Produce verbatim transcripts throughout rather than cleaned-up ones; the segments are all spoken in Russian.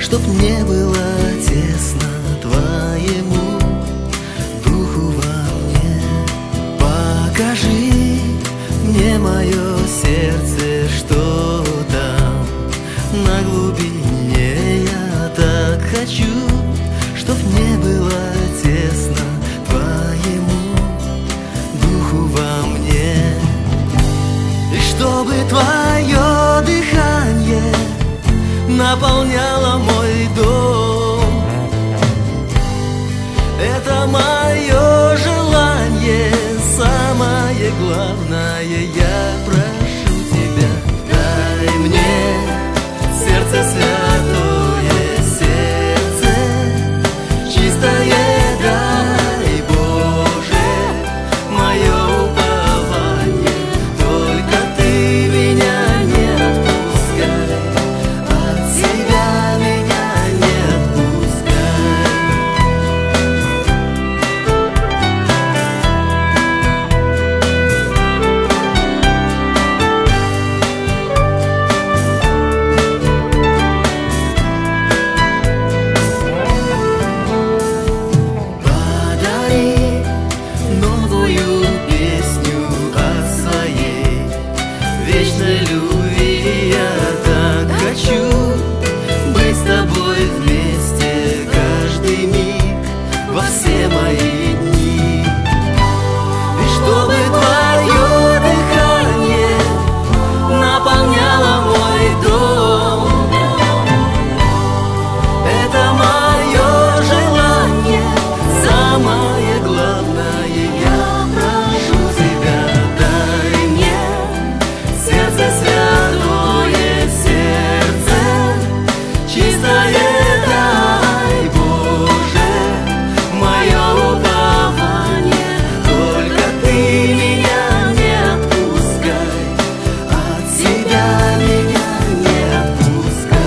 чтоб не было тесно твоему духу во мне. Покажи мне мое сердце, что там на глубине. Я так хочу, чтоб не было тесно твоему духу во мне. И чтобы твое дыхание наполняло мой дом. Это мое желание, самое главное. Я прошу тебя, дай мне сердце святое, сердце чистое, дай, Боже, мое упование. Только ты меня не отпускай, от себя меня не отпускай. Подари новую песню о своей вечной любви. Я так хочу быть с тобой вместе каждый миг во все мои дни. И чтобы твое дыхание наполняло мой дом. Это мое желание, самое главное. Я прошу тебя, дай мне сердце святое, сердце чистое, дай, Боже, мое упование. Только ты меня не отпускай, от себя меня не отпускай.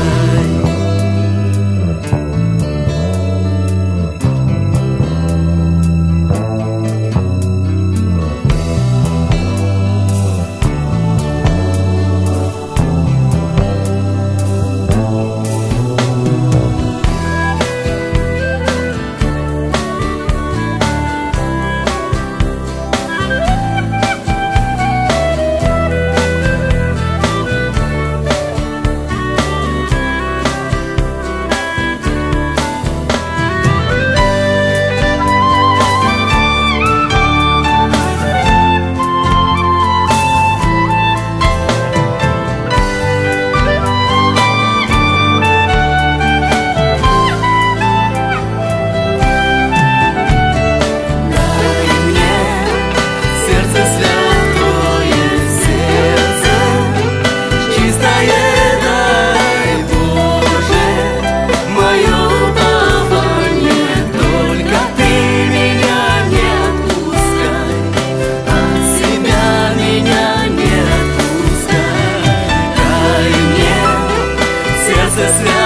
Сердце святое.